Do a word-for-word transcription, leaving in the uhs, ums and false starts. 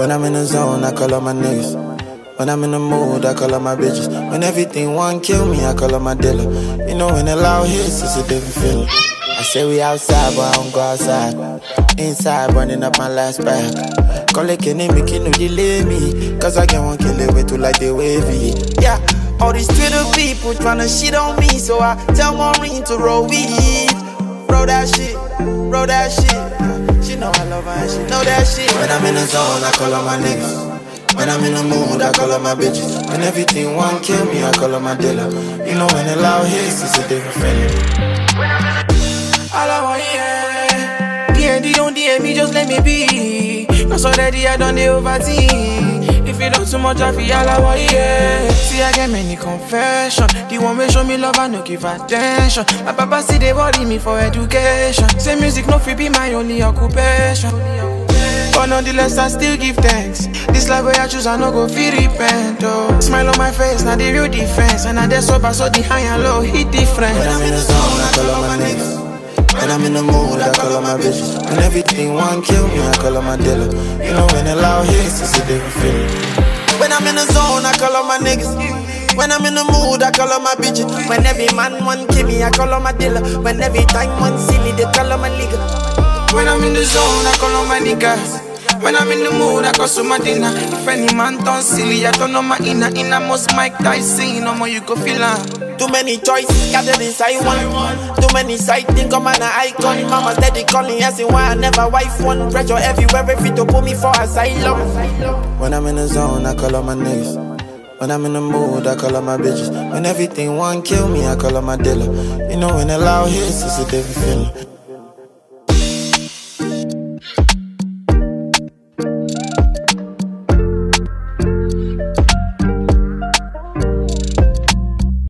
When I'm in the zone, I call up my niggas. When I'm in the mood, I call up my bitches. When everything want kill me, I call up my dealer. You know when the loud hits, it's a different feeling. I say we outside, but I don't go outside. Inside, burning up my last bag. Call it Kenny, make you no delay me. Cause I can't want kill it with you like they wavy. Yeah, all these Twitter people tryna shit on me. So I tell Maureen to roll weed. Roll that shit, roll that shit. She know I love her and she know that shit. When I'm in the zone, I call up my niggas. When I'm in the mood, I call up my bitches. When everything want kill me, I call up my dealer. You know when the loud hits, it's a different feeling. All I want, yeah. D and D don't D M me, just let me be. Cause already I done the overthink. If you don't too much, I feel all I want, yeah. See, I get many confessions. The one way show me love, I no give attention. My papa see they worry me for education. Say music no fit be my only occupation. But nonetheless, I still give thanks. This life where I choose, I no go feel repent. Oh, smile on my face, now the real defense. And I dare sober, so the high and low hit different. When I'm in the zone, I call up my niggas. When I'm in the mood, I call up my bitches. When everything want kill me, I call up my dealer. You know when the loud hits, it's a different feeling. When I'm in the zone, I call up my niggas. When I'm in the mood, I call up my bitches. When every man want kill me, I call up my dealer. When every time one see me, they call up my nigga. When I'm in the zone, I call up my niggas. When I'm in the mood, I consume my dinner. If any man turn silly, I don't know my inner. Inner most Mike Tyson, no more you go feel her. Too many choices gathered inside one. Too many sight think I'm an icon. Mama steady calling, asking why I never wife one. Pressure everywhere, if it to put me for asylum. When I'm in the zone, I call up my niggas. When I'm in the mood, I call up my bitches. When everything want kill me, I call up my dealer. You know when the loud hits, it's a different feeling.